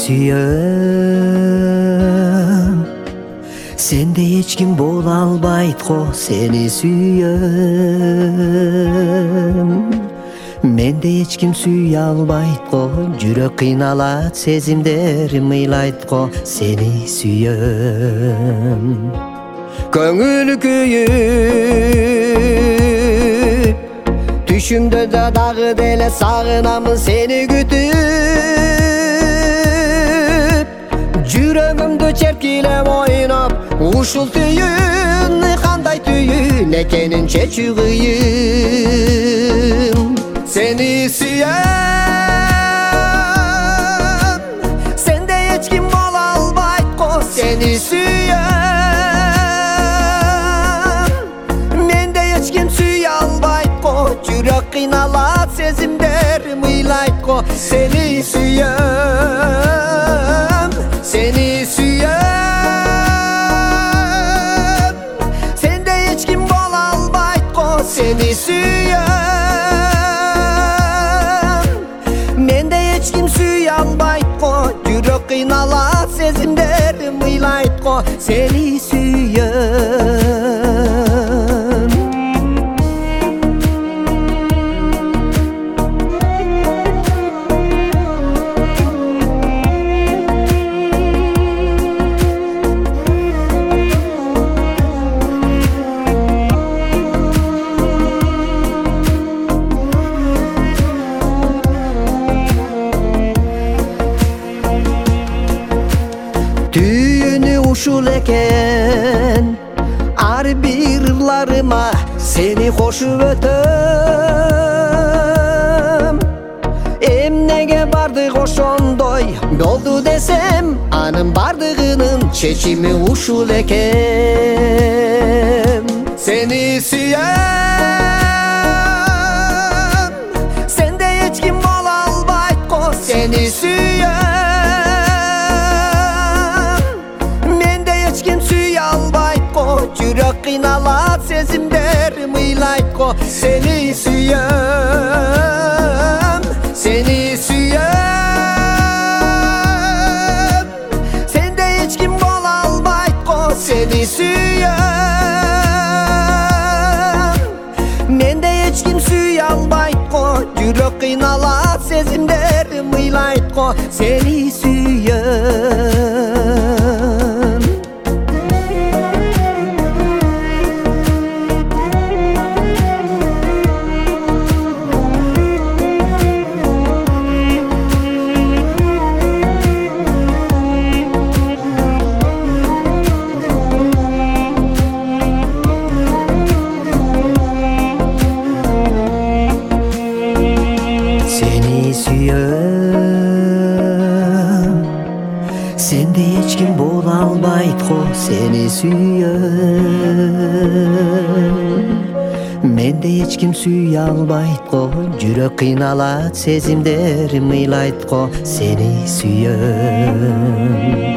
сүйөм, сенде эч ким боло албайт го, сени сүйөм. Менде эч ким сүйө албайт го, жүрөк кыйналат, сезимдер мыйлайт го, сени сүйөм. Көңүл күйүп, түшүмдө да дагы деле сагынамын сени күтүп. Жүрөгүмдү черкилеп ойноп, ушул түйүн кандай түйүн экенин чечүү кыйын. Seni sүйөм, сенде эч ким боло албайт го, сени сүйөм. Менде эч ким сүйө албайт го, жүрөк кыйналат, сезимдер мыйлайт го, сени сүйөм, сени сүйөм. Сенде эч ким боло албайт го, сени сүйөм. Жүрөк кыйналат, сезимдер мыйлайт го, сени сүйөм. Tüyünü uşul eken, ar bir ırlarıma seni koşup ötüm. Emnege bardık oşondoy boldu desem, anın bardığının çeçimi uşul eken. Seni sүйөм, sende hiç kim bol albayt go, seni sүйөm. Жүрөк кыйналат, сезимдер мыйлайт го, сени сүйөм, сени сүйөм. Сенде эч ким боло албайт го, сени сүйөм. Менде эч ким сүйө албайт го, жүрөк кыйналат, сезимдер мыйлайт го, сени сүйөм. Sende hiç kim bol albayt go, seni sүйөм. Менде эч ким сүйө албайт го, жүрөк кыйналат, сезимдер мыйлайт го, сени сүйөм.